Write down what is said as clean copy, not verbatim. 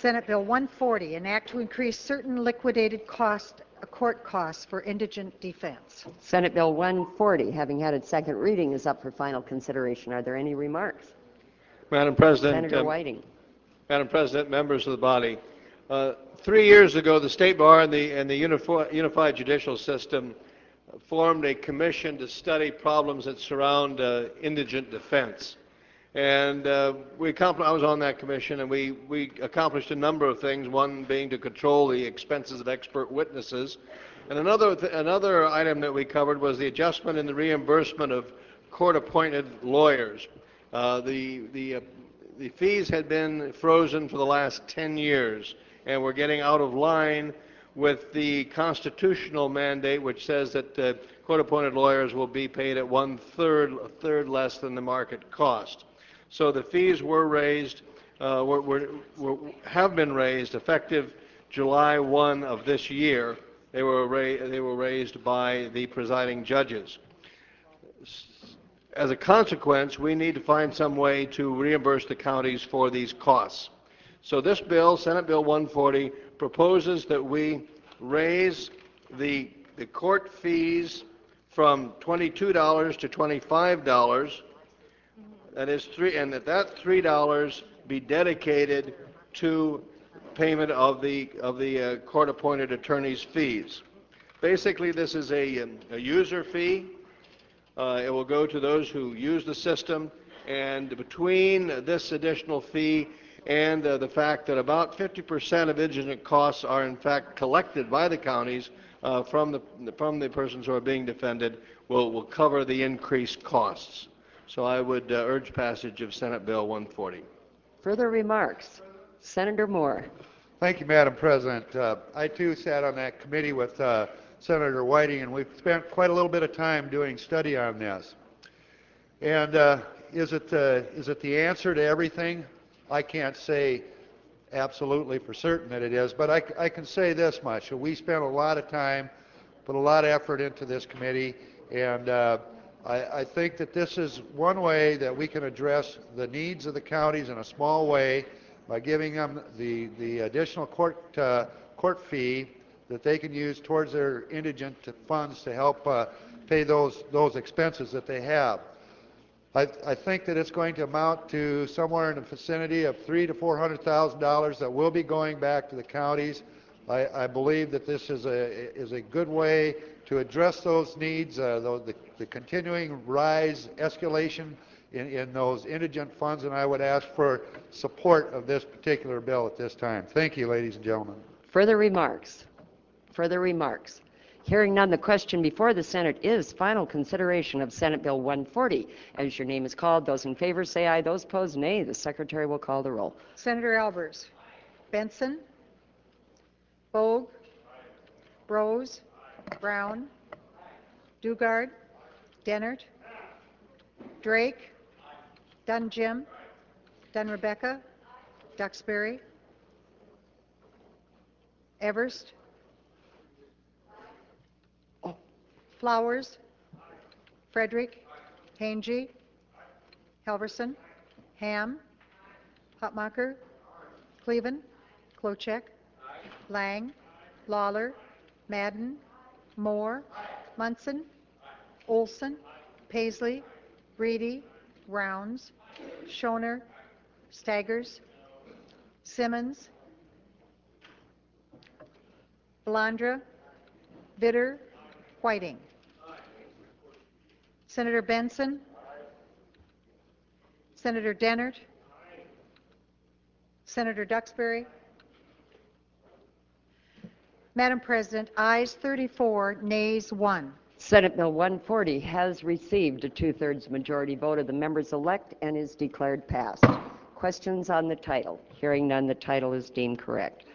Senate Bill 140, an act to increase certain liquidated court costs for indigent defense. Senate Bill 140, having had its second reading, is up for final consideration. Are there any remarks? Madam President, Senator Whiting. Madam President, members of the body, 3 years ago, the State Bar and the Unified Judicial System formed a commission to study problems that surround indigent defense. And I was on that commission, and we accomplished a number of things, one being to control the expenses of expert witnesses. And another item that we covered was the adjustment in the reimbursement of court-appointed lawyers. The fees had been frozen for the last 10 years, and we're getting out of line with the constitutional mandate, which says that court-appointed lawyers will be paid at a third less than the market cost. So the fees were raised, have been raised effective July 1 of this year. They were raised by the presiding judges. As a consequence, we need to find some way to reimburse the counties for these costs. So this bill, Senate Bill 140, proposes that we raise the court fees from $22 to $25. That is and that $3 be dedicated to payment of the court-appointed attorney's fees. Basically, this is a user fee. It will go to those who use the system, and between this additional fee and the fact that about 50% of indigent costs are in fact collected by the counties from the persons who are being defended, will cover the increased costs. So I would urge passage of Senate Bill 140. Further remarks? Senator Moore. Thank you, Madam President. I too sat on that committee with Senator Whiting, and we've spent quite a little bit of time doing study on this. And is it the answer to everything? I can't say absolutely for certain that it is, but I can say this much. We spent a lot of time, put a lot of effort into this committee, and I think that this is one way that we can address the needs of the counties in a small way by giving them the additional court fee that they can use towards their indigent funds to help pay those expenses that they have. I think that it's going to amount to somewhere in the vicinity of $300,000 to $400,000 that will be going back to the counties. I believe that this is a good way to address those needs, the continuing rise, escalation in those indigent funds, and I would ask for support of this particular bill at this time. Thank you, ladies and gentlemen. Further remarks? Further remarks? Hearing none, the question before the Senate is final consideration of Senate Bill 140. As your name is called, those in favor say aye, those opposed nay. The Secretary will call the roll. Senator Albers, Benson, Bogue, Brose, Brown, Dugard, Dennert, Drake, Dunn Jim, Dunn Rebecca, Duxbury, Everst, Flowers, Frederick, Hange, Helverson, Ham, Hotmacher, Cleven, Klochek, Lang, Lawler, Madden, Moore, Munson, Olson, Paisley, Reedy, Rounds, Schoner, Staggers, Simmons, Belandra, Vitter, Whiting. Senator Benson, Senator Dennert, Senator Duxbury. Madam President, ayes 34, nays 1. Senate Bill 140 has received a 2/3 majority vote of the members elect and is declared passed. Questions on the title? Hearing none, the title is deemed correct.